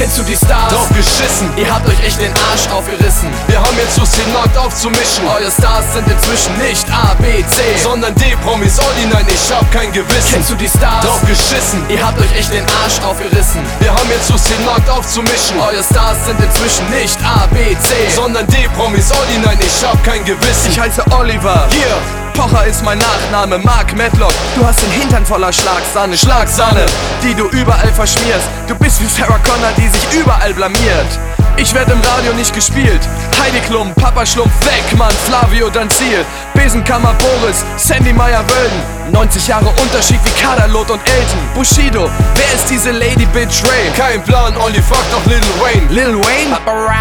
Kennst du die Stars? Drauf geschissen, Ihr habt euch echt den Arsch aufgerissen. wir haben jetzt Lust, den Markt aufzumischen. Eure Stars sind inzwischen nicht A, B, C, Sondern D-Promis, Olli, nein, ich hab kein Gewissen. Kennst du die Stars? Drauf geschissen, Ihr habt euch echt den Arsch aufgerissen. wir haben jetzt Lust, den Markt aufzumischen. Eure Stars sind inzwischen nicht A, B, C, Sondern D-Promis, Olli, nein, ich hab kein Gewissen. Ich heiße Oliver, Hier, Pocher ist mein Nachname, Mark Medlock. Du hast den Hintern voller Schlagsahne, Schlagsahne, die du überall verschmierst. Du bist wie Sarah Connor, die sich überall blamiert. Ich werd im Radio nicht gespielt. Heidi Klum, Papa Schlumpf, weg, Mann, Flavio Danzil, Besenkammer Boris, Sandy Meyer-Wölden. 90 Jahre Unterschied wie Kaderlot und Elton. Bushido, wer ist diese Lady Bitch Ray? kein Plan, Olli, frag doch Lil Wayne. Lil Wayne?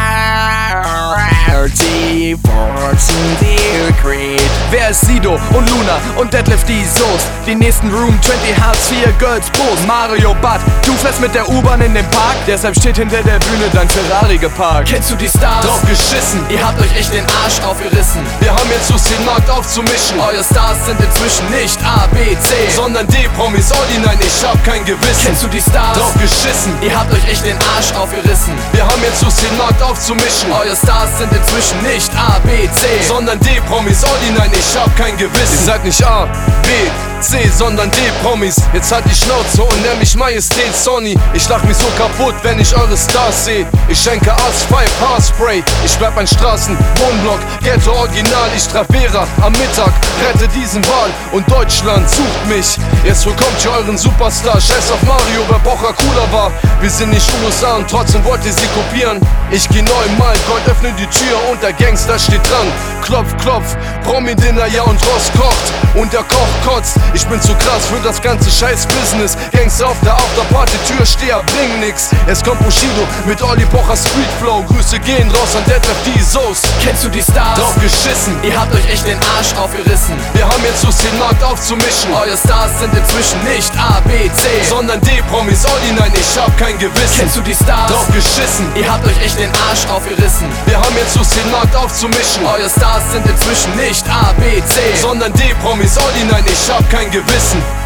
Wer ist Sido und Luna und Deadlift die Soest? Die nächsten Room 20 Hartz 4 Girls Post. Mario Bart, du fährst mit der U-Bahn in den Park, deshalb steht hinter der Bühne dein Ferrari geparkt. Kennst du die Stars? Drauf geschissen, Ihr habt euch echt den Arsch aufgerissen. wir haben jetzt Lust, den Markt aufzumischen. Eure Stars sind inzwischen nicht A, B, C, Sondern D-Promis, Olli, nein, ich hab kein Gewissen. Kennst du die Stars? Drauf geschissen, Ihr habt euch echt den Arsch aufgerissen. wir haben jetzt Lust, den Markt aufzumischen. Eure Stars sind inzwischen nicht A, B, C, Sondern D-Promis, Olli, nein, ich hab kein Gewissen. Ich sag nicht A, B, C, sondern D-Promis. Jetzt halt die Schnauze und nenn mich Majestät Sonny. Ich lach mich so kaputt, wenn ich eure Stars seh. Ich schenke Asphalt, Haarspray. Ich bleib ein Straßen, Wohnblock, Ghetto Original. Ich traf Vera am Mittag, rette diesen Wahl und Deutschland sucht mich. Jetzt bekommt ihr euren Superstar. Scheiß auf Mario, wer Pocher cooler war. Wir sind nicht USA und trotzdem wollt ihr sie kopieren. Ich geh neunmal, Gold öffne die Tür und der Gangster steht dran. Klopf, klopf, Promi-Dinner, ja und Ross kocht und der Koch kotzt. Ich bin zu krass für das ganze Scheiß-Business. Gangster auf der Afterparty, Türsteher, bring nix. Es kommt Bushido mit Olli Pocher Streetflow. Grüße gehen raus an Deadlift die Soest. Kennst du die Stars? Drauf geschissen, Ihr habt euch echt den Arsch aufgerissen. wir haben jetzt Lust, den Markt aufzumischen. Eure Stars sind inzwischen nicht A, B, C, Sondern D-Promis, Olli, nein, ich hab kein Gewissen. Kennst du die Stars? Drauf geschissen, Ihr habt euch echt den Arsch aufgerissen. wir haben jetzt Lust, den Markt aufzumischen. Eure Stars sind inzwischen nicht A, B, C, Sondern D-Promis, Olli, nein, ich hab kein Gewissen.